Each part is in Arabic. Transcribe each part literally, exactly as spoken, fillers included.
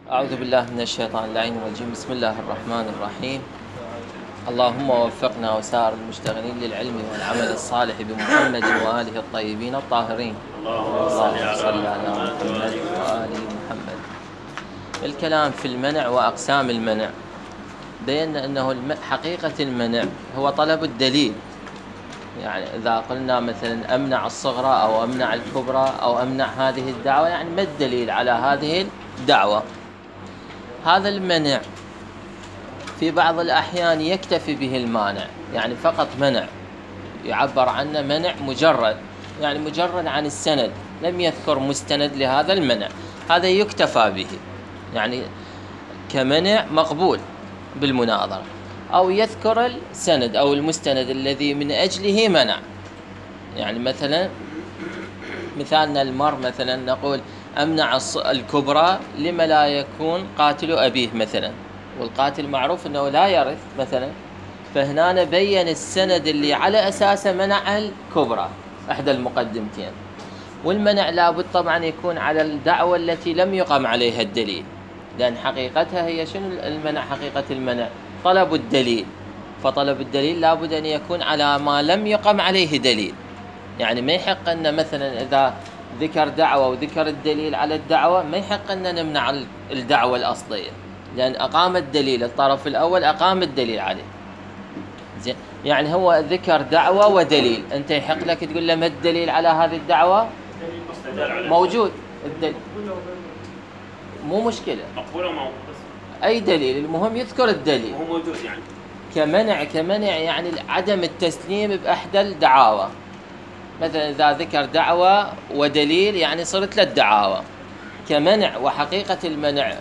أعوذ بالله من الشيطان اللعين الرجيم. بسم الله الرحمن الرحيم. اللهم وفقنا وسائر المشتغلين للعلم والعمل الصالح بمحمد وآله الطيبين الطاهرين. اللهم صل على محمد وآل محمد. الكلام في المنع وأقسام المنع. بينا أنه حقيقة المنع هو طلب الدليل. يعني إذا قلنا مثلا أمنع الصغرى أو أمنع الكبرى أو أمنع هذه الدعوة، يعني ما الدليل على هذه الدعوة؟ هذا المنع في بعض الأحيان يكتفي به المانع، يعني فقط منع يعبر عنه منع مجرد، يعني مجرد عن السند، لم يذكر مستند لهذا المنع، هذا يكتفى به، يعني كمنع مقبول بالمناظرة. أو يذكر السند أو المستند الذي من أجله منع. يعني مثلا مثالنا المر، مثلا نقول أمنع الكبرى لما لا يكون قاتل أبيه مثلا، والقاتل معروف أنه لا يرث مثلا، فهنا نبين السند اللي على أساسه منع الكبرى أحد المقدمتين. والمنع لابد طبعا يكون على الدعوة التي لم يقم عليها الدليل، لأن حقيقتها هي شنو المنع؟ حقيقة المنع طلب الدليل، فطلب الدليل لابد أن يكون على ما لم يقم عليه دليل. يعني ما يحق أن مثلا إذا ذكر دعوة وذكر الدليل على الدعوة ما يحق أن نمنع الدعوة الأصلية، لأن أقام الدليل، الطرف الأول أقام الدليل عليه. زين، يعني هو ذكر دعوة ودليل، أنت يحق لك تقول له ما الدليل على هذه الدعوة؟ موجود الدليل، مو مشكلة، مقبول أو موجود، أي دليل، المهم يذكر الدليل. هو موجود يعني. كمنع كمنع يعني عدم التسليم بأحدى الدعاوى. مثلا إذا ذكر دعوة ودليل يعني صرت له الدعاوى. كمنع وحقيقة المنع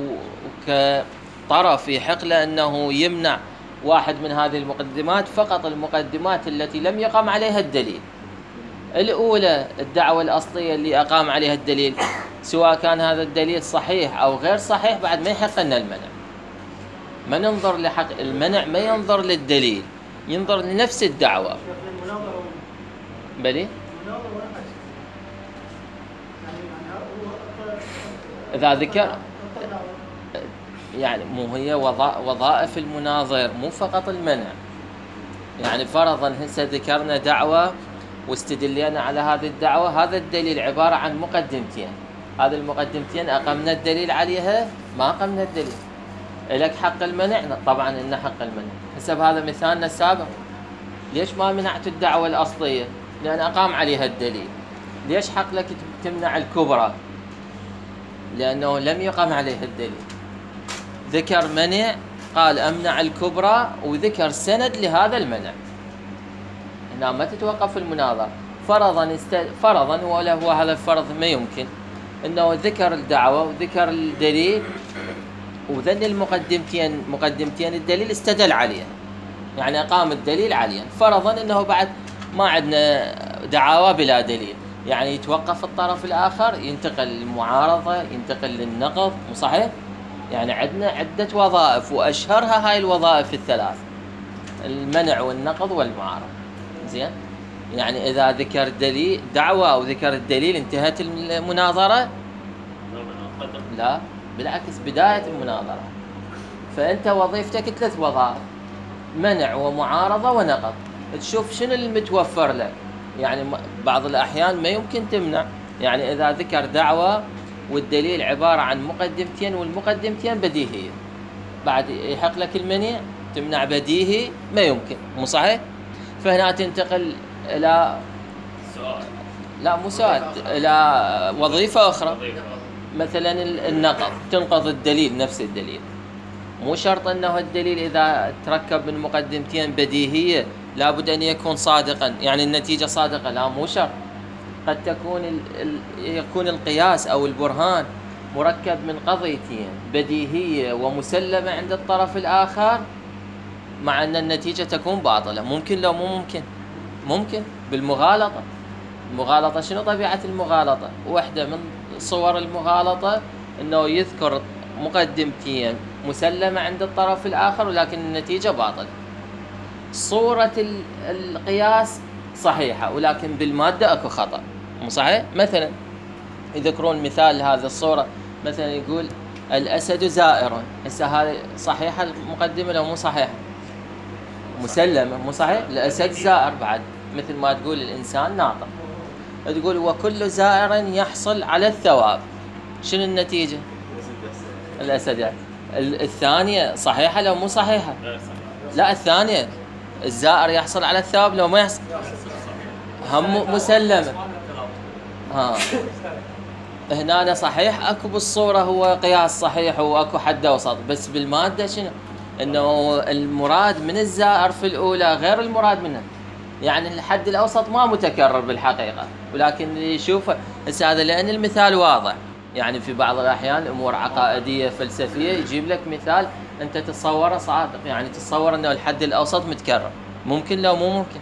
وكطرف يحق له أنه يمنع واحد من هذه المقدمات، فقط المقدمات التي لم يقم عليها الدليل. الأولى الدعوة الأصلية اللي أقام عليها الدليل، سواء كان هذا الدليل صحيح أو غير صحيح، بعد ما يحق لنا المنع. ما ننظر لحق المنع، ما ينظر للدليل، ينظر لنفس الدعوة. بلي إذا ذكر يعني مو هي وظائف المناظر مو فقط المنع. يعني فرضا هسه ذكرنا دعوة واستدلينا على هذه الدعوة، هذا الدليل عبارة عن مقدمتين، هذه المقدمتين أقمنا الدليل عليها ما أقمنا الدليل، لك حق المنع؟ طبعا إن حق المنع. حسب هذا مثالنا السابق، ليش ما منعت الدعوة الأصلية؟ لأن أقام عليها الدليل. ليش حق لك تمنع الكبرى؟ لأنه لم يقم عليها الدليل. ذكر منع، قال أمنع الكبرى، وذكر سند لهذا المنع. هنا ما تتوقف المناظرة. فرضا است... فرضا ولا هو هذا الفرض ما يمكن، أنه ذكر الدعوة وذكر الدليل وذن المقدمتين مقدمتين الدليل استدل عليها، يعني أقام الدليل عليها. فرضا أنه بعد ما عندنا دعاوى بلا دليل، يعني يتوقف الطرف الآخر، ينتقل للمعارضة، ينتقل للنقض، مو صحيح؟ يعني عندنا عدة وظائف، وأشهرها هاي الوظائف الثلاث: المنع والنقض والمعارضة. زين، يعني إذا ذكر دليل دعوة أو ذكر الدليل انتهت المناظرة؟ لا، بالعكس، بداية المناظرة. فأنت وظيفتك ثلاث وظائف: منع ومعارضة ونقض. تشوف شنو المتوفر لك. يعني بعض الأحيان ما يمكن تمنع، يعني إذا ذكر دعوة والدليل عبارة عن مقدمتين والمقدمتين بديهية، بعد يحق لك المنع تمنع بديهي؟ ما يمكن، مو صحيح؟ فهنا تنتقل إلى سؤال، لا مو سؤال، إلى وظيفة أخرى، مثلا النقض، تنقض الدليل، نفس الدليل. مو شرط أنه الدليل إذا تركب من مقدمتين بديهية لابد أن يكون صادقا، يعني النتيجة صادقة، لا مو شرط. قد تكون ال... ال... يكون القياس أو البرهان مركب من قضيتين بديهية ومسلمة عند الطرف الآخر، مع أن النتيجة تكون باطلة. ممكن لو مو ممكن؟ ممكن بالمغالطة. المغالطة شنو طبيعة المغالطة؟ واحدة من صور المغالطة أنه يذكر مقدمتين مسلمة عند الطرف الآخر ولكن النتيجة باطلة. صورة القياس صحيحة ولكن بالمادة أكو خطأ، مو صحيح؟ مثلا يذكرون مثال هذه الصورة، مثلا يقول الأسد زائر. هسه هذه صحيحة المقدمة لو مو صحيحة؟ مسلمة مو صحيح؟ الأسد زائر بعد، مثل ما تقول الإنسان ناطق. تقول وكل زائر يحصل على الثواب. شنو النتيجة؟ الأسد يعني. الثانية صحيحة لو مو صحيحة؟ لا الثانية الزائر يحصل على الثواب لو ما يحصل هم مسلمة. ها هنا صحيح اكو بالصورة هو قياس صحيح واكو حد وسط، بس بالمادة شنو؟ انه المراد من الزائر في الاولى غير المراد منه، يعني الحد الاوسط ما متكرر بالحقيقة، ولكن اللي يشوفه هسه هذا لان المثال واضح. يعني في بعض الاحيان امور عقائدية فلسفية يجيب لك مثال انت تتصوره صادق، يعني تتصور انه الحد الاوسط متكرر، ممكن لو مو ممكن؟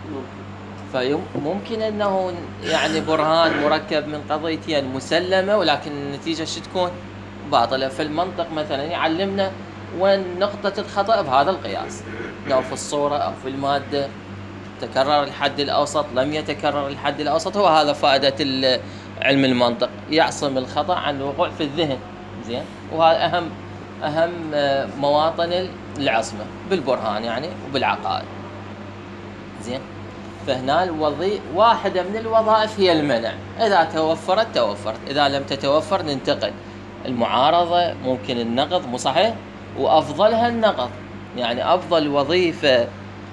فممكن انه يعني برهان مركب من قضيتين مسلمه ولكن النتيجه شو تكون؟ باطله. فالمنطق مثلا يعلمنا وين نقطه الخطا بهذا القياس، لو في الصوره او في الماده تكرر الحد الاوسط لم يتكرر الحد الاوسط. هو هذا فائده علم المنطق، يعصم الخطا عن الوقوع في الذهن. زين، وهذا اهم اهم مواطن العصمه بالبرهان يعني وبالعقائد. زين، فهنا الوظي... واحدة من الوظائف هي المنع. إذا توفرت توفرت، إذا لم تتوفر ننتقل. المعارضة ممكن النقض، مو صحيح؟ وأفضلها النقض، يعني أفضل وظيفة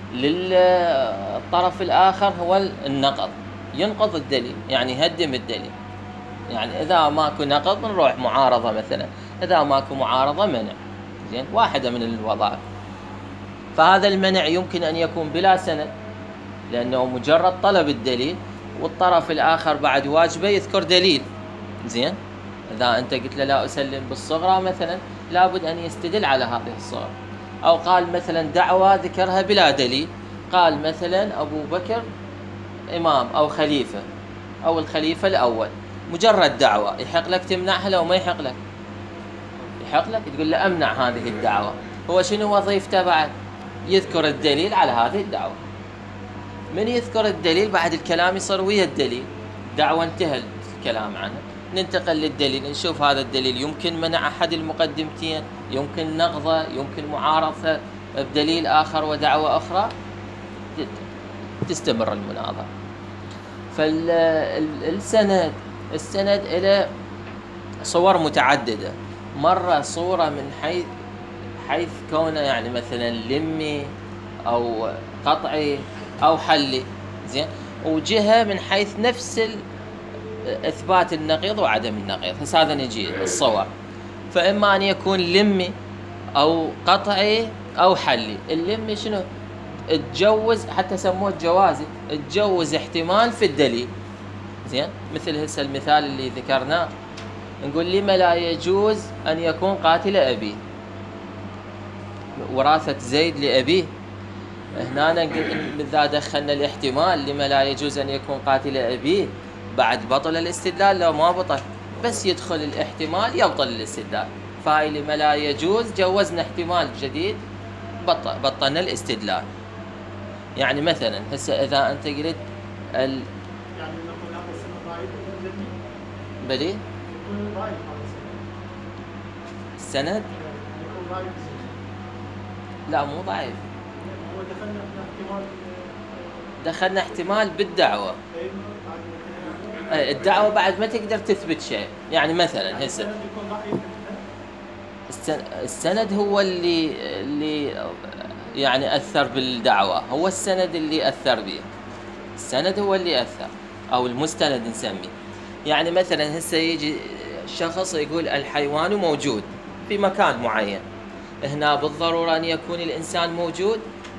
للطرف الآخر هو النقض، ينقض الدليل يعني يهدم الدليل. يعني إذا ماكو نقض نروح معارضة مثلا، إذا ماكو معارضة منع. زين، واحدة من الوظائف. فهذا المنع يمكن أن يكون بلا سند لأنه مجرد طلب الدليل، والطرف الآخر بعد واجبه يذكر دليل. زين، إذا أنت قلت له لا أسلم بالصغرى مثلا لابد أن يستدل على هذه الصغرى. أو قال مثلا دعوة ذكرها بلا دليل، قال مثلا أبو بكر إمام أو خليفة أو الخليفة الأول، مجرد دعوة، يحق لك تمنعها لو ما يحق لك؟ يحق لك تقول له أمنع هذه الدعوة. هو شنو وظيفته بعد؟ يذكر الدليل على هذه الدعوة. من يذكر الدليل بعد الكلام يصير ويا الدليل، دعوة انتهى الكلام عنه، ننتقل للدليل، نشوف هذا الدليل يمكن منع أحد المقدمتين، يمكن نقضه، يمكن معارضة بدليل آخر ودعوة أخرى، تستمر المناظرة. فالسند السند إلى صور متعددة. مرة صورة من حيث حيث كونه يعني مثلا لمي أو قطعي أو حلي. زين، وجهة من حيث نفس إثبات النقيض وعدم النقيض. هسه هذا نجي الصور، فإما أن يكون لمي أو قطعي أو حلي. اللمي شنو؟ تجوز، حتى سموه الجوازي، تجوز احتمال في الدليل. زين، مثل هسه المثال اللي ذكرناه، نقول لما لا يجوز أن يكون قاتل أبيه، وراثة زيد لأبيه. هنا إذا دخلنا الاحتمال لما لا يجوز أن يكون قاتل أبيه، بعد بطل الاستدلال لو ما بطل، بس يدخل الاحتمال يبطل الاستدلال. فهاي لما لا يجوز جوزنا احتمال جديد، بطل بطلنا الاستدلال. يعني مثلا هسه إذا أنت قلت ال... يعني نقول هذا السند ضعيف بلي يكون ضعيف هذا السند السند يكون ضعيف. لا مو ضعيف، هو دخلنا في احتمال دخلنا احتمال بالدعوة. الدعوة بعد ما تقدر تثبت شيء. يعني مثلا هسه السند هو اللي اللي يعني أثر بالدعوة، هو السند اللي أثر به، السند هو اللي أثر، أو المستند نسميه. يعني مثلا هسه يجي شخص يقول الحيوان موجود في مكان معين، هنا بالضرورة أن يكون الإنسان موجود؟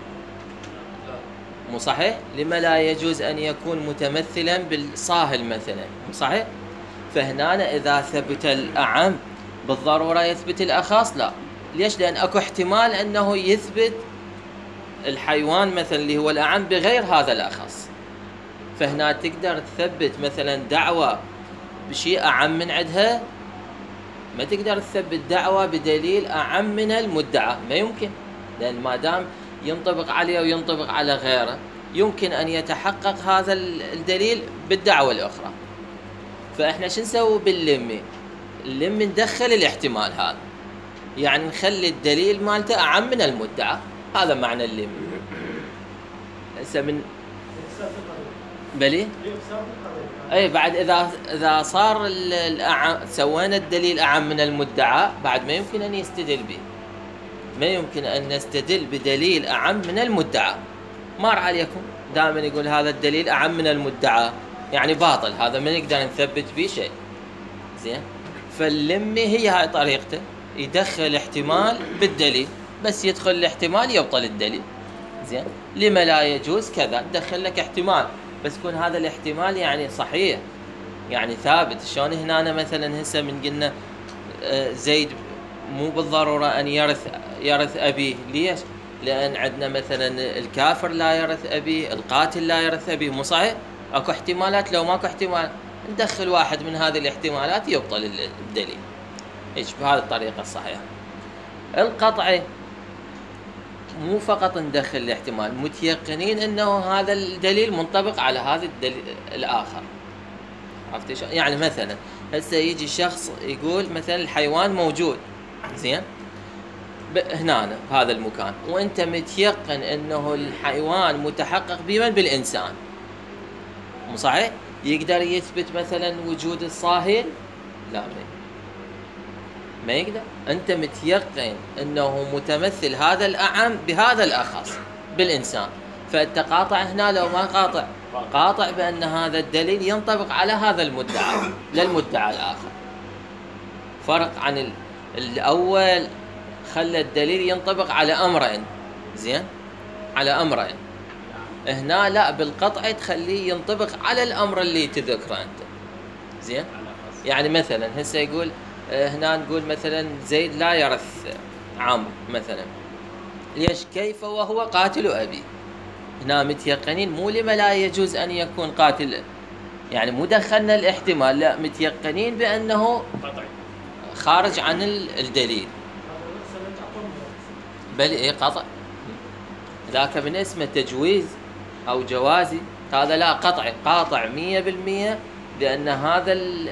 مو صحيح؟ لما لا يجوز أن يكون متمثلا بالصاهل مثلا؟ مو صحيح؟ فهنا إذا ثبت الأعم بالضرورة يثبت الأخص؟ لا. ليش؟ لأن أكو احتمال أنه يثبت الحيوان مثلا اللي هو الأعم بغير هذا الأخص. فهنا تقدر تثبت مثلا دعوة بشيء أعم من عندها، ما تقدر تثبت دعوة بدليل أعم من المدعى، ما يمكن، لأن ما دام ينطبق عليه وينطبق على غيره يمكن أن يتحقق هذا الدليل بالدعوة الأخرى. فإحنا شو نسوي باللمي؟ اللمي ندخل الاحتمال هذا، يعني نخلي الدليل مالته أعم من المدعى. هذا معنى اللم. هسه من إفساد القضية. بلي لإفساد القضية. اي بعد اذا اذا صار ال- الأعم سوينا الدليل اعم من المدعى بعد ما يمكن ان يستدل به. ما يمكن ان نستدل بدليل اعم من المدعى. مر عليكم دائما يقول هذا الدليل اعم من المدعى، يعني باطل، هذا ما نقدر نثبت به شيء. زين، فاللمي هي هاي طريقته، يدخل احتمال بالدليل، بس يدخل الاحتمال يبطل الدليل. زين، لما لا يجوز كذا، تدخل لك احتمال بس يكون هذا الاحتمال يعني صحيح، يعني ثابت. شلون هنا أنا مثلا هسه من قلنا آه، زيد مو بالضرورة أن يرث يرث أبيه. ليش؟ لأن عندنا مثلا الكافر لا يرث أبيه، القاتل لا يرث أبيه، مو صحيح؟ أكو احتمالات، لو ماكو احتمال ندخل واحد من هذه الاحتمالات يبطل الدليل. ايش بهذه الطريقة الصحيحة. القطعي مو فقط ندخل الاحتمال، متيقنين انه هذا الدليل منطبق على هذا الدليل الاخر. عرفت شو؟ يعني مثلا هسه يجي شخص يقول مثلا الحيوان موجود، زين، هنا بهذا المكان، وانت متيقن انه الحيوان متحقق بمن؟ بالانسان، مو صحيح؟ يقدر يثبت مثلا وجود الصاهل؟ لا، ما ما يقدر. انت متيقن انه متمثل هذا الاعم بهذا الاخص بالانسان، فانت قاطع هنا. لو ما قاطع، قاطع بان هذا الدليل ينطبق على هذا المدعى للمدعى الاخر. فرق عن ال- الاول، خلى الدليل ينطبق على امرين. زين، على امرين. هنا لا، بالقطع تخليه ينطبق على الامر اللي تذكره انت. زين، يعني مثلا هسه يقول هنا، نقول مثلا زيد لا يرث عمرو مثلا. ليش؟ كيف وهو قاتل أبي. هنا متيقنين، مو لما لا يجوز أن يكون قاتل، يعني مو دخلنا الاحتمال، لا، متيقنين بأنه قطعي. خارج عن الدليل. هذا سنة أقوم. بل إيه قطع، ذاك من اسمه تجويز أو جوازي. هذا لا، قطعي، قاطع مية بالمية بأن هذا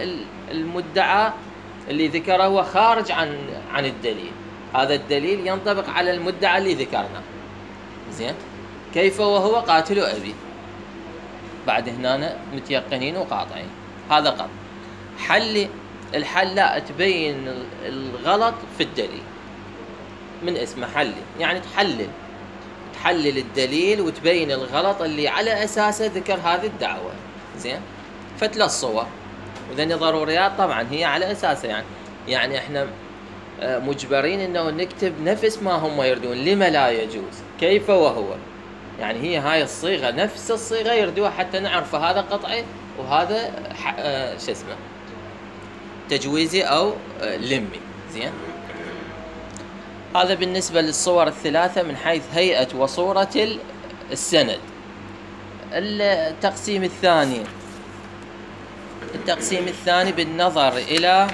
المدعى اللي ذكره هو خارج عن عن الدليل. هذا الدليل ينطبق على المدعى اللي ذكرنا. زين، كيف وهو قاتل أبي. بعد هنا متيقنين وقاطعين. هذا قطع. حل الحل لا، تبين الغلط في الدليل، من اسمه حل، يعني تحلل تحلل الدليل وتبين الغلط اللي على أساسه ذكر هذه الدعوة. زين، فتل الصور وذني ضروريات طبعا هي على أساسه، يعني يعني احنا مجبرين انه نكتب نفس ما هم يردون. لما لا يجوز، كيف وهو، يعني هي هاي الصيغة نفس الصيغة يردوها حتى نعرف هذا قطعي وهذا اه شو اسمه تجويزي او اه لمي. زين، هذا بالنسبة للصور الثلاثة من حيث هيئة وصورة السند. التقسيم الثاني التقسيم الثاني بالنظر إلى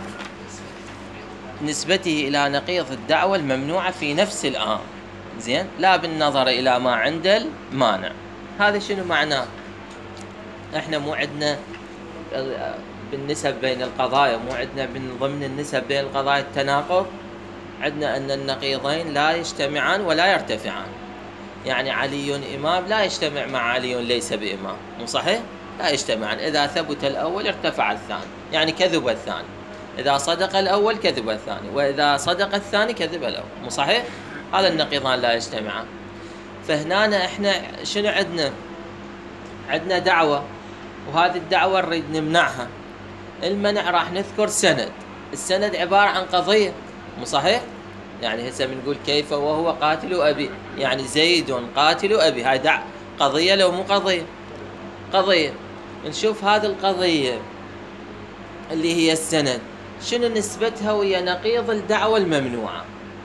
نسبته إلى نقيض الدعوة الممنوعة في نفس الآن. زين، لا بالنظر إلى ما عند المانع. هذا شنو معناه؟ احنا مو عندنا بالنسب بين القضايا، مو عندنا من ضمن النسب بين القضايا التناقض. عندنا أن النقيضين لا يجتمعان ولا يرتفعان. يعني علي إمام لا يجتمع مع علي ليس بإمام، مو صحيح؟ لا يجتمعان. إذا ثبت الأول ارتفع الثاني، يعني كذب الثاني. إذا صدق الأول كذب الثاني، وإذا صدق الثاني كذب الأول، مو صحيح؟ هذا النقيضان لا يجتمعان. فهنا إحنا شنو عندنا؟ عندنا دعوة، وهذه الدعوة نريد نمنعها. المنع راح نذكر سند. السند عبارة عن قضية، مو صحيح؟ يعني هسه بنقول كيف وهو قاتل أبي، يعني زيد قاتل أبي، هاي دع قضية لو مو قضية؟ قضية. نشوف هذه القضية اللي هي السند شنو نسبتها ويا نقيض الدعوة الممنوعة.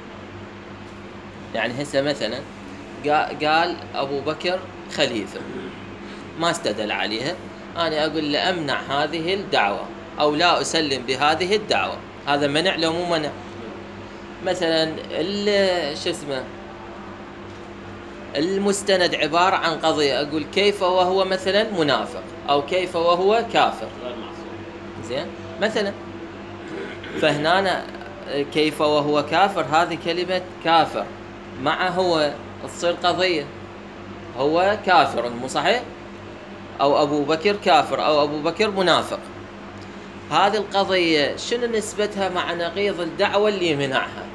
يعني هسه مثلا قال أبو بكر خليفة، ما استدل عليها، أنا أقول لأمنع هذه الدعوة أو لا أسلم بهذه الدعوة. هذا منع لو مو منع؟ مثلا شو اسمه المستند عبارة عن قضية، أقول كيف وهو مثلا منافق أو كيف وهو كافر. غير معصوم. زين مثلا، فهنا كيف وهو كافر، هذه كلمة كافر مع هو تصير قضية، هو كافر مو صحيح؟ أو أبو بكر كافر أو أبو بكر منافق. هذه القضية شنو نسبتها مع نقيض الدعوة اللي يمنعها؟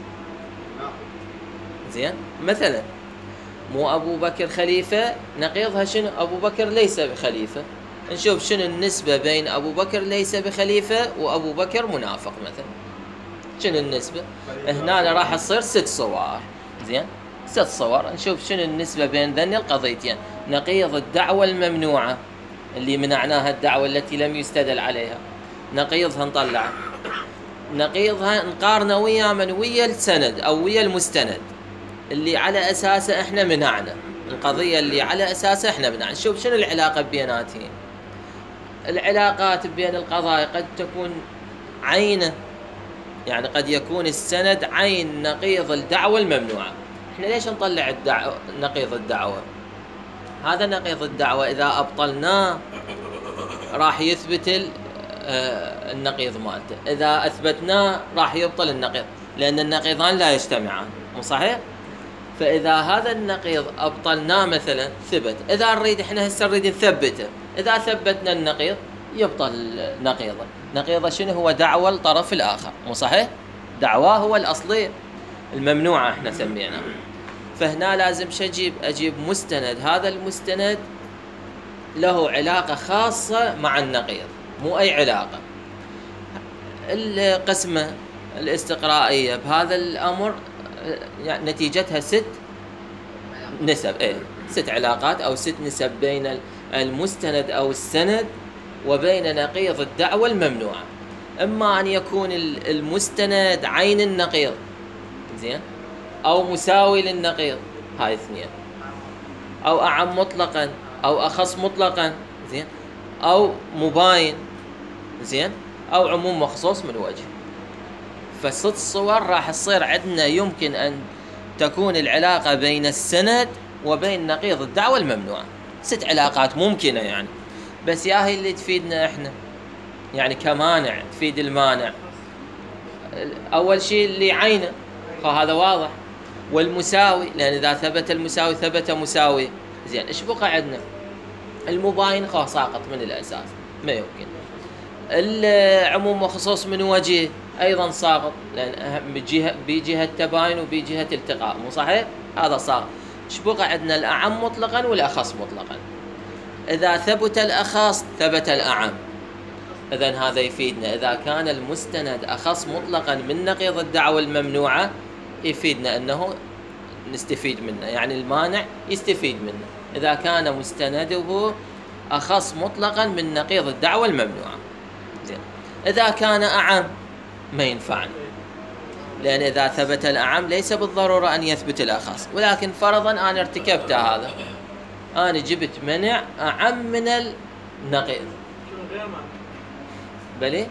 زين، مثلا مو أبو بكر خليفة، نقيضها شنو؟ أبو بكر ليس بخليفة. نشوف شنو النسبة بين أبو بكر ليس بخليفة وأبو بكر منافق مثلا، شنو النسبة؟ هنا راح تصير ست صور. زين، ست صور. نشوف شنو النسبة بين ذني القضيتين، نقيض الدعوة الممنوعة اللي منعناها، الدعوة التي لم يستدل عليها، نقيضها نطلع، نقيضها نقارنه ويا من؟ ويا السند أو ويا المستند اللي على أساسه إحنا منعنا، القضية اللي على أساسه إحنا منعنا. نشوف شنو العلاقة بيناتهم. العلاقات بين القضايا قد تكون عينه، يعني قد يكون السند عين نقيض الدعوة الممنوعة. إحنا ليش نطلع الدعوة نقيض الدعوة؟ هذا نقيض الدعوة إذا أبطلناه راح يثبت النقيض مالته، إذا أثبتناه راح يبطل النقيض، لأن النقيضان لا يجتمعان، مو صحيح؟ فإذا هذا النقيض أبطلناه مثلا ثبت، إذا نريد إحنا هسه نريد نثبته، إذا ثبتنا النقيض يبطل نقيضه. نقيضه شنو هو؟ دعوة الطرف الآخر، مو صحيح؟ دعواه هو الأصلي الممنوعة إحنا سميناه. فهنا لازم شجيب أجيب مستند، هذا المستند له علاقة خاصة مع النقيض، مو أي علاقة. القسمة الاستقرائية بهذا الأمر يعني نتيجتها ست نسب، إيه ست علاقات أو ست نسب بين المستند أو السند وبين نقيض الدعوة الممنوعة. إما أن يكون المستند عين النقيض، زين، أو مساوي للنقيض، هاي اثنين، أو أعم مطلقا أو أخص مطلقا، زين، أو مباين، زين، أو عموم مخصوص من وجه. فست صور راح تصير عندنا يمكن أن تكون العلاقة بين السند وبين نقيض الدعوة الممنوعة. ست علاقات ممكنة يعني، بس يا هي اللي تفيدنا إحنا يعني كمانع، تفيد المانع. أول شيء اللي عينه فهذا واضح، والمساوي، لأن إذا ثبت المساوي ثبت مساوي، زين. إيش بقى عندنا؟ المباين خو ساقط من الأساس، ما يمكن. العموم وخصوص من وجه أيضا ساقط، لأن بجهة بجهة تباين وبجهة التقاء، مو صحيح؟ هذا ساقط. إيش بقى عندنا؟ الأعم مطلقا والأخص مطلقا. إذا ثبت الأخص ثبت الأعم، إذن هذا يفيدنا. إذا كان المستند أخص مطلقا من نقيض الدعوة الممنوعة يفيدنا أنه نستفيد منه، يعني المانع يستفيد منه إذا كان مستنده أخص مطلقا من نقيض الدعوة الممنوعة، زين. إذا كان أعم ما ينفعنا، لأن إذا ثبت الأعم ليس بالضرورة أن يثبت الأخص، ولكن فرضا أنا ارتكبت هذا، أنا جبت منع أعم من النقيض، بلي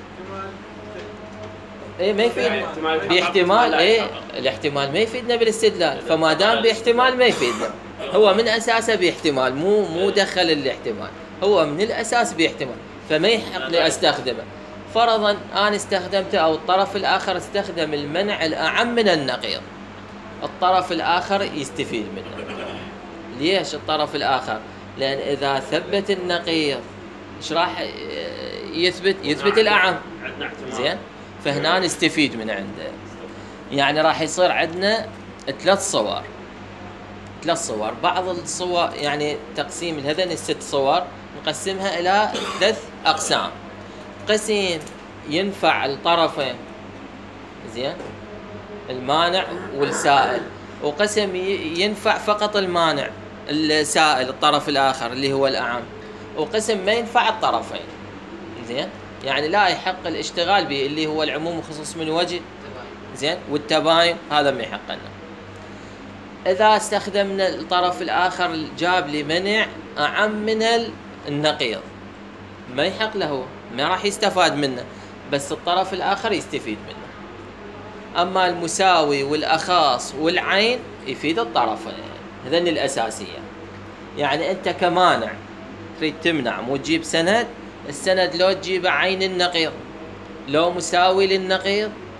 ايه ما يفيدنا باحتمال، ايه الاحتمال ما يفيدنا بالاستدلال، فما دام باحتمال ما يفيدنا. هو من اساسه باحتمال، مو مو دخل الاحتمال، هو من الاساس باحتمال، فما يحق لي استخدمه. فرضا انا استخدمته او الطرف الاخر استخدم المنع الاعم من النقيض، الطرف الاخر يستفيد منه. ليش الطرف الاخر؟ لان اذا ثبت النقيض ايش راح يثبت؟ يثبت الأعم، زين. فهنا نستفيد من عنده، يعني راح يصير عندنا ثلاث صور، ثلاث صور. بعض الصور يعني تقسيم هذين الست صور نقسمها إلى ثلاث أقسام. قسم ينفع الطرفين، زين، المانع والسائل، وقسم ينفع فقط المانع السائل الطرف الآخر اللي هو الأعم، وقسم ما ينفع الطرفين، زين، يعني لا يحق الاشتغال به اللي هو العموم وخصوص من وجه، زين، والتباين هذا ما يحق لنا. إذا استخدمنا الطرف الآخر جاب لي منع أعم من النقيض ما يحق له، ما راح يستفاد منه، بس الطرف الآخر يستفيد منه. أما المساوي والأخاص والعين يفيد الطرفين، هذين الأساسية. يعني أنت كمانع تريد تمنع، مو تجيب سند، السند لو تجيب عين النقيض، لو مساوي للنقيض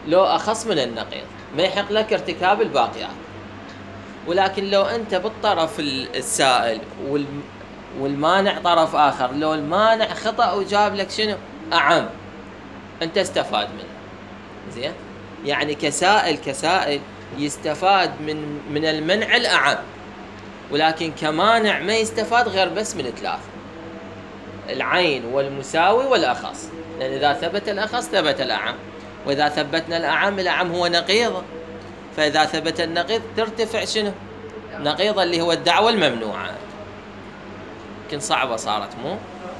لو أخص من النقيض ما يحق لك ارتكاب الباقيات. ولكن لو أنت بالطرف السائل والم والمانع طرف آخر، لو المانع خطأ وجاب لك شنو أعم، أنت استفاد منه. زين، يعني كسائل كسائل يستفاد من من المنع الأعم، ولكن كمانع ما يستفاد غير بس من ثلاث: العين والمساوي والأخص، لأن إذا ثبت الأخص ثبت الأعم، وإذا ثبتنا الأعم، الأعم هو نقيض، فإذا ثبت النقيض ترتفع شنو نقيض اللي هو الدعوة الممنوعة. يمكن صعبة صارت مو؟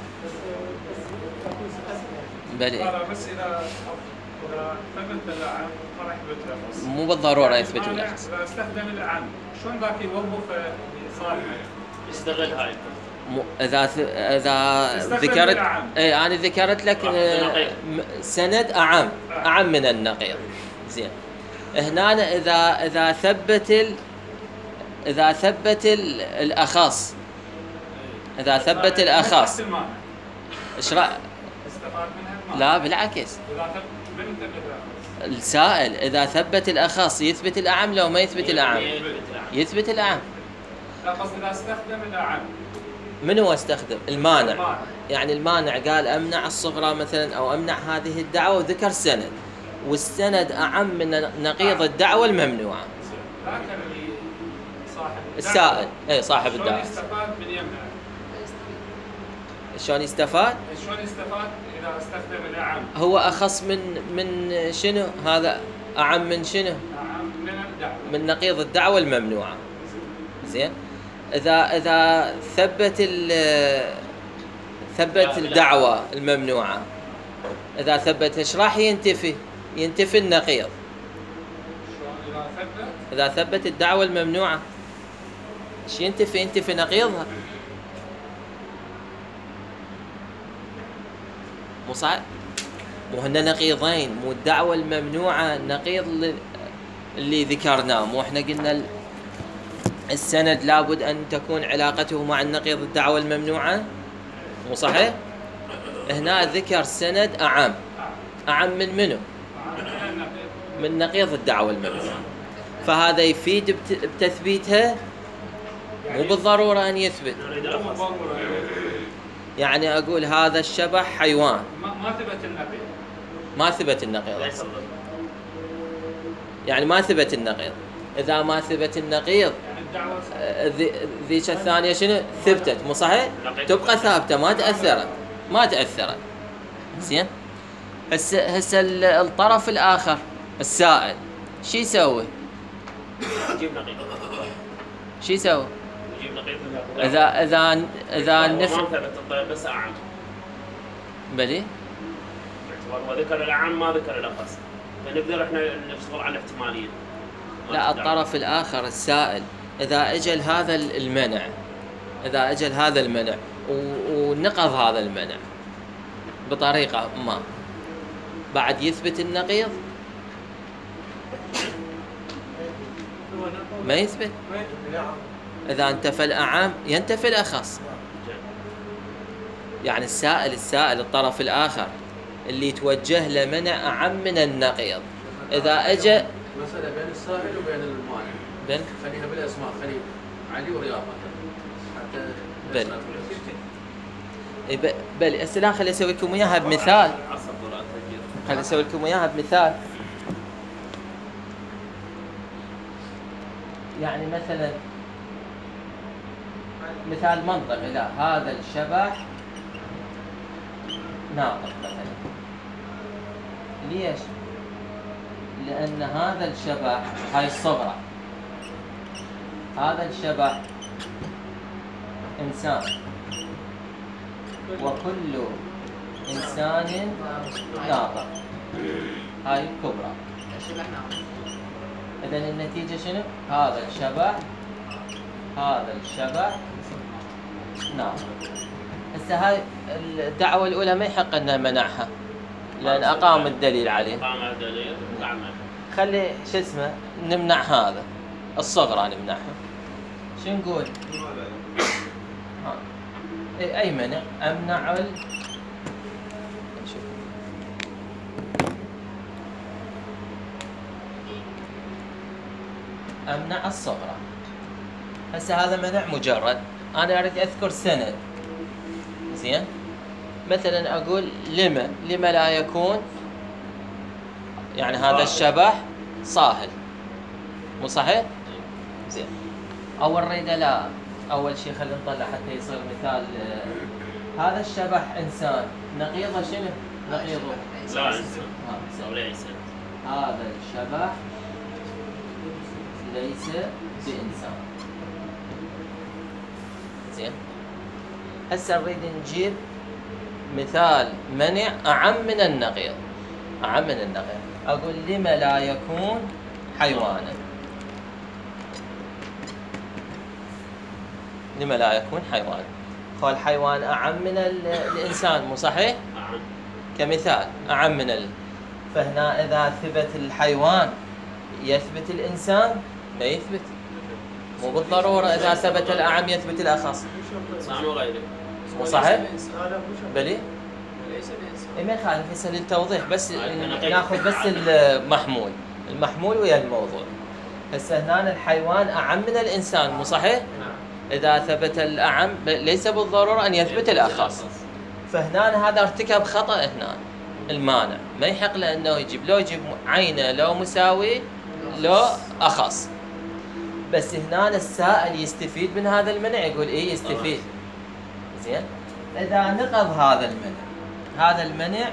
بلي بس اذا اذا ثبت الاعم ما راح يثبت الاخص. مو بالضرورة يثبت المانع الأخص. اذا استخدم الاعم شلون ذاك يوظف صالحه؟ يستغل هاي. مو إذا ث... إذا استخدم ذكرت الأعم. إيه أنا ذكرت لك راح آه، النقيض. م- سند أعم أعم من النقيض. زين، هنا إذا إذا ثبت ال... إذا ثبت ال... الأخص إذا ثبت الأخص المانع إيش رأ... استفاد منها المانع. لا بالعكس، اذا ثبت من ثبت الاخص السائل إذا ثبت الأخص يثبت الأعم لو ما يثبت الأعم؟ يثبت الأعم. لا قصدي اذا استخدم الاعم من هو استخدم؟ المانع. المانع. يعني المانع قال أمنع الصغرى مثلا أو أمنع هذه الدعوة وذكر سند، والسند أعم من نقيض الدعوة الممنوعة. ذاك اللي صاحب السائل اي صاحب شلون الدعوة يستفاد من يمنع؟ شلون يستفاد؟ شلون يستفاد اذا استخدم الاعم؟ هو أخص من من شنو هذا؟ أعم من شنو؟ اعم من الدعوه. من نقيض الدعوة الممنوعة. زين، إذا إذا ثبت ال ثبت الدعوة الممنوعة، إذا ثبت إيش راح ينتفي؟ ينتفي النقيض. شلون اذا ثبت؟ إذا ثبت الدعوة الممنوعة إيش ينتفي؟ ينتفي نقيضها. مو صح؟ مو هن نقيضين، مو الدعوة الممنوعة نقيض ل- اللي ذكرناه. مو احنا قلنا ال- السند لابد أن تكون علاقته مع النقيض الدعوة الممنوعة، مو صحيح؟ هنا ذكر سند أعم أعم من منو؟ من نقيض الدعوة الممنوعة، فهذا يفيد بت- بتثبيتها، مو بالضرورة أن يثبت. نريد الأخص. يعني أقول هذا الشبح حيوان، ما ما ثبت النقيض. ما ثبت النقيض، ليس ضد. يعني ما ثبت النقيض. إذا ما ثبت النقيض يعني الدعوه آه، ذي- ذيك الثانية شنو؟ ثبتت، مو صحيح؟ نقيض. تبقى ثابتة، ما تأثرت ما تأثرت. زين، هسه هسه ال- الطرف الآخر السائل شو يسوي؟ يجيب نقيض. شو يسوي؟ يجيب نقيض. إذا إذا إذا هو النفع ما ثبت الطيب بس أعم. بلي باعتبار هو ذكر الأعم ما ذكر الأخص، فنقدر احنا نشتغل على الاحتمالية. لا، الطرف الآخر السائل إذا أجل هذا المنع، إذا أجل هذا المنع و- ونقض هذا المنع بطريقة ما، بعد يثبت النقيض؟ ما يثبت. إذا انتفى الأعم ينتفي الأخص. يعني السائل السائل الطرف الآخر اللي يتوجه لمنع أعم من النقيض، إذا أجى مسألة بين السائل وبين المانع. بل خليها بالاسماء، خلي علي ورياض مثلا حتى بل إي ب- بل هسه لا، خلي أسوي لكم إياها بمثال. عصب ولا تهجير. خلي أسوي لكم إياها بمثال. يعني مثلا مثال منطقي، لا هذا الشبح ناطق مثلا. ليش؟ لأن هذا الشبح هاي الصغرى، هذا الشبح إنسان، وكل إنسان ناطق، هاي الكبرى. إذن النتيجة شنو؟ هذا الشبح هذا الشبح ناطق. هسه هاي الدعوة الأولى ما يحق أن منعها لأن أقام الدليل عليه. قام دليل نعم. خلي شو اسمه نمنع هذا الصغرى، نمنعها. شو نقول؟ ها. إيه، أي منع؟ أمنع ال نشوف. أمنع الصغرى. هسه هذا منع مجرد، أنا أريد أذكر سند. زين، مثلا أقول لما لما لا يكون، يعني هذا الشبح صاهل، مو صحيح؟ زين، أول ريدة لا، أول شيء خلينا نطلع حتى يصير مثال. آه، هذا الشبح إنسان، نقيضه شنو؟ نقيضه لا إنسان ها، أو لا إنسان. هذا الشبح ليس بإنسان. زين، هسه نريد نجيب مثال منع أعم من النقيض. أعم من النقيض، أقول لما لا يكون حيوانا. لما لا يكون حيوان؟ خو الحيوان أعم من الإنسان، مو صحيح؟ نعم. كمثال أعم من ال... فهنا إذا ثبت الحيوان يثبت الإنسان؟ ما يثبت، مو بالضرورة إذا ثبت الأعم يثبت الأخص، إنسان وغيره. مو صحيح؟ هذا مو شرط. بلي؟ ليس بإنسان. إيه ما يخالف، يسهل التوضيح، بس آه، ناخذ بس المحمول المحمول ويا الموضوع. هسه هنا الحيوان أعم من الإنسان، مو صحيح؟ إذا ثبت الأعم ليس بالضرورة أن يثبت الأخص. فهنا هذا ارتكب خطأ. هنا المانع ما يحق له أنه يجيب، لو يجيب عينه لو مساوي لو أخص. بس هنا السائل يستفيد من هذا المنع، يقول إيه يستفيد. زين، إذا نقض هذا المنع، هذا المنع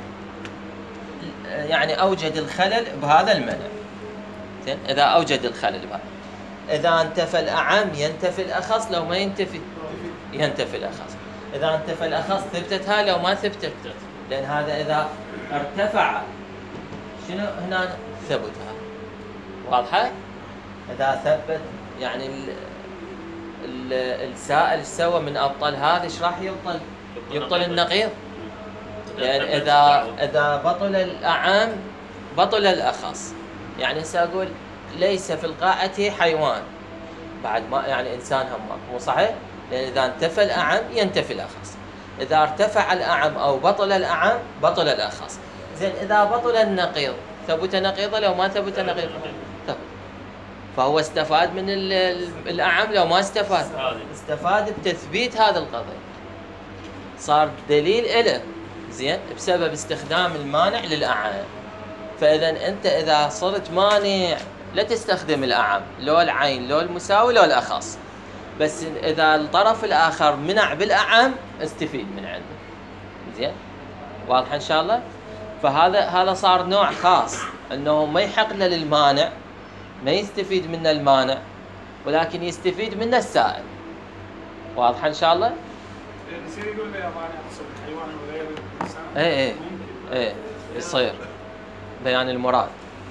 يعني أوجد الخلل بهذا المنع. زين، إذا أوجد الخلل بهذا، إذا انتفى الأعم ينتفي الأخص، لو ما ينتفي ينتفي الأخص. إذا انتفى الأخص ثبتت هاي، لو ما ثبتت، لأن هذا إذا ارتفع شنو هنا ثبتها. واضحة؟ إذا ثبت يعني ال ال السائل سوى من أبطل هذا، إيش راح يبطل؟ يبطل النقيض. لأن إذا إذا بطل الأعم بطل الأخص. يعني سأقول ليس في القاعة حيوان، بعد ما يعني إنسان هم، مو صحيح؟ لأن إذا انتفى الأعم ينتفي الأخص. إذا ارتفع الأعم أو بطل الأعم بطل الأخص. زين، إذا بطل النقيض ثبت نقيضه، لو ما ثبت نقيضه ثبت. فهو استفاد من الأعم، لو ما استفاد استفاد بتثبيت هذا القضية، صار دليل إله. زين، بسبب استخدام المانع للأعم. فإذا أنت إذا صرت مانع لا تستخدم الأعم، لو العين لو المساوي لو الأخص، بس إذا الطرف الآخر منع بالأعم استفيد من عنده. زين، واضح إن شاء الله؟ فهذا هذا صار نوع خاص، أنه ما يحق له للمانع، ما يستفيد منه المانع، ولكن يستفيد منه السائل. واضح إن شاء الله؟ يصير يقول لي يا مانع أقصد الحيوان وغير الإنسان. إيه إيه إيه يصير بيان المراد.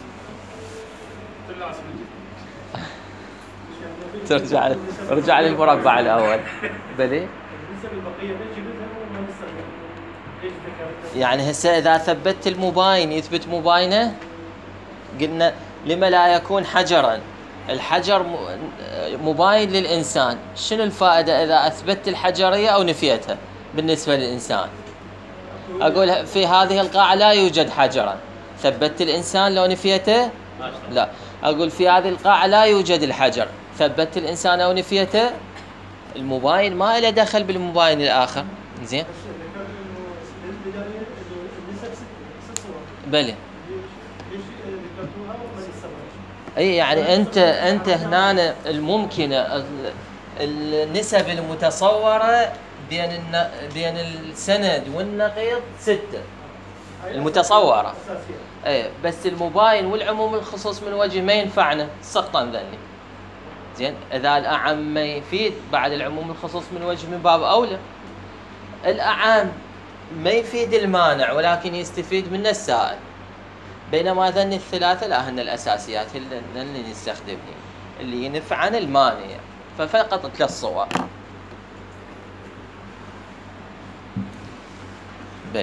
لازم ترجع رجع للمربع الأول. بلي؟ بالنسبه للبقيه ليش يجوز وما نستخدم؟ ليش ذكرت؟ يعني هسه إذا ثبت المباين يثبت مباينة. قلنا لما لا يكون حجرا، الحجر مباين للإنسان. شنو الفائدة إذا أثبت الحجرية أو نفيتها بالنسبة للإنسان؟ أقول في هذه القاعة لا يوجد حجرا، ثبت الإنسان لو نفيته لا. أقول في هذه القاعة لا يوجد الحجر، ثبت الإنسان أو نفيته، المباين ما له دخل بالمباين الآخر. زين، بس ذكر انه البدايه النسب ست صور. بلي. ليش ذكرتوها وما نستخدمش؟ أي يعني أنت أنت هنا الممكنة ال- النسب المتصورة بين الن... بين السند والنقيض ستة المتصورة. اساسيه. ايه، بس المباين والعموم الخصوص من وجه ما ينفعنا سقطا ذني. زين، اذا الاعم ما يفيد بعد العموم الخصوص من وجه من باب اولى. الاعم ما يفيد المانع ولكن يستفيد منه السائل، بينما ذني الثلاثه لا، هن الاساسيات اللي, اللي نستخدمها اللي ينفعنا المانع. ففقط ثلاث صور. بل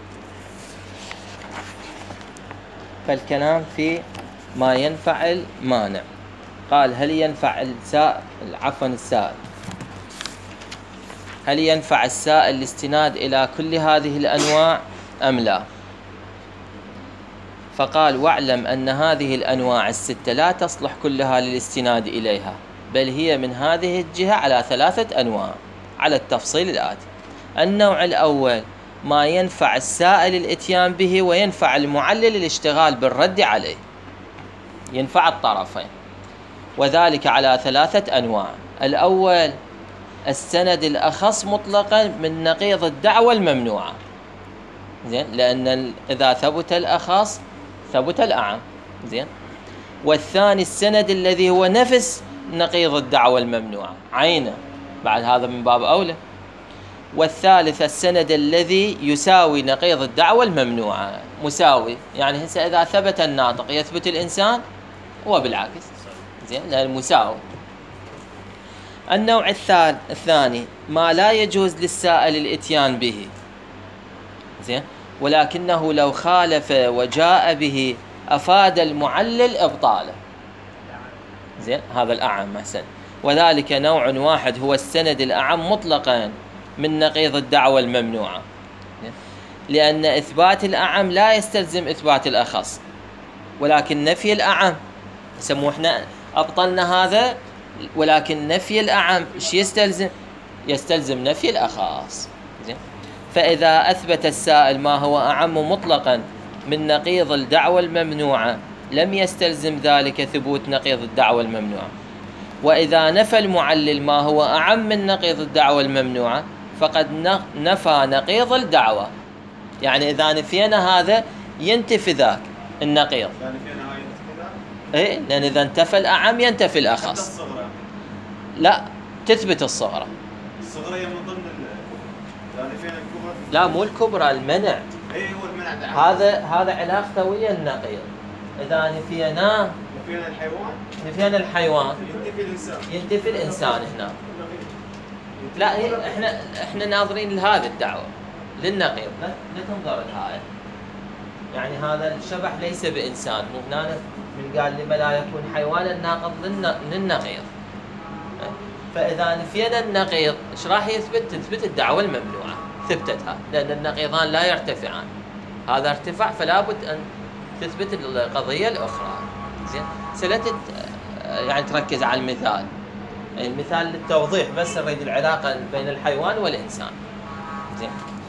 فالكلام في ما ينفع المانع. قال هل ينفع السائل عفوا السائل هل ينفع السائل الاستناد إلى كل هذه الأنواع أم لا؟ فقال: واعلم أن هذه الأنواع الستة لا تصلح كلها للاستناد إليها، بل هي من هذه الجهة على ثلاثة أنواع على التفصيل الآتي. النوع الأول ما ينفع السائل الإتيان به وينفع المعلل الاشتغال بالرد عليه، ينفع الطرفين، وذلك على ثلاثة أنواع. الأول السند الأخص مطلقا من نقيض الدعوة الممنوعة، زين، لأن إذا ثبت الأخص ثبت الأعم، زين. والثاني السند الذي هو نفس نقيض الدعوة الممنوعة عينه، بعد هذا من باب أولى. والثالث السند الذي يساوي نقيض الدعوة الممنوعة، مساوي، يعني هسه إذا ثبت الناطق يثبت الإنسان وبالعكس، زين، لأن مساوي. النوع الثاني ما لا يجوز للسائل الإتيان به، زين، ولكنه لو خالف وجاء به أفاد المعلل إبطاله، زين، هذا الأعم أحسن. وذلك نوع واحد هو السند الأعم مطلقا من نقيض الدعوة الممنوعة، لأن إثبات الأعم لا يستلزم إثبات الأخص، ولكن نفي الأعم سموه احنا أبطلنا هذا، ولكن نفي الأعم ايش يستلزم؟ يستلزم نفي الأخص، زين. فإذا أثبت السائل ما هو أعم مطلقا من نقيض الدعوة الممنوعة لم يستلزم ذلك ثبوت نقيض الدعوة الممنوعة. وإذا نفى المعلل ما هو أعم من نقيض الدعوة الممنوعة فقد نفى نقيض الدعوة، يعني إذا نفينا هذا ينتفي ذاك النقيض، إيه، لأن إذا انتفى الأعم ينتفي الأخص. لا، تثبت الصغرى. الصغرى هي من ضمن يعني فين الكبرى؟ لا، مو الكبرى، المنع. اي هو المنع. هذا هذا علاقته ويا النقيض. إذا نفيناه نفينا الحيوان نفينا الحيوان ينتفي الإنسان ينتفي الإنسان هنا. لا، هي احنا احنا ناظرين لهذه الدعوة للنقيض، لا تنظر لهاي، يعني هذا الشبح ليس بإنسان، مو هنا من قال لما لا يكون حيوانا ناقض للنقيض. فإذا نفينا النقيض ايش راح يثبت؟ تثبت الدعوة الممنوعة، ثبتتها، لأن النقيضان لا يرتفعان، هذا ارتفع فلا بد أن تثبت القضية الأخرى، زين. سلت يعني تركز على المثال، يعني المثال للتوضيح بس، نريد العلاقة بين الحيوان والإنسان، زين.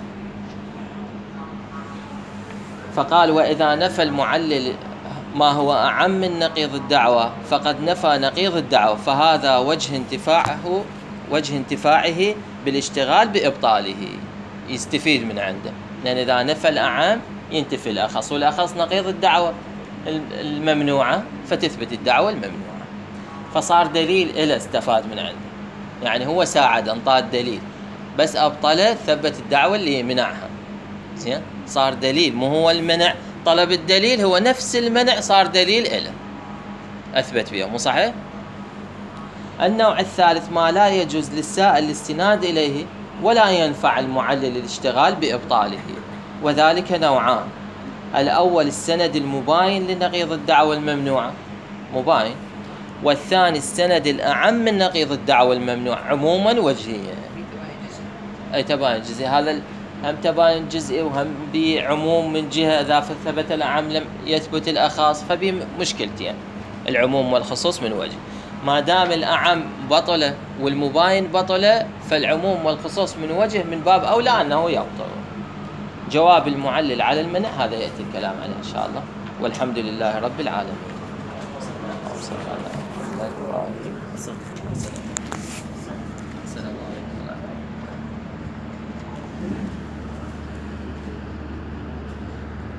فقال: وإذا نفى المعلل ما هو أعم من نقيض الدعوة فقد نفى نقيض الدعوة، فهذا وجه انتفاعه وجه انتفاعه بالاشتغال بإبطاله، يستفيد من عنده، لأن إذا نفى الأعم ينتفي الأخص، والأخص نقيض الدعوة الممنوعة فتثبت الدعوة الممنوعة، فصار دليل إلى استفاد من عنده، يعني هو ساعد انطاه الدليل بس أبطله ثبت الدعوة اللي منعها، زين، صار دليل، مو هو المنع طلب الدليل، هو نفس المنع صار دليل إله أثبت بيه، مو صحيح؟ النوع الثالث ما لا يجوز للسائل الاستناد إليه ولا ينفع المعلل الاشتغال بإبطاله، وذلك نوعان. الأول السند المباين لنقيض الدعوة الممنوعة، مباين، والثاني السند الأعم من نقيض الدعوة الممنوع عموما وجهيا. أي تباين جزئي، هذا هم تباين جزئي وهم بعموم من جهة، إذا ثبت الأعم لم يثبت الأخص فبمشكلتين، العموم والخصوص من وجه. ما دام الأعم بطلة والمباين بطلة فالعموم والخصوص من وجه من باب أولى أنه يبطل. جواب المعلل على المنع هذا يأتي الكلام عليه إن شاء الله، والحمد لله رب العالمين.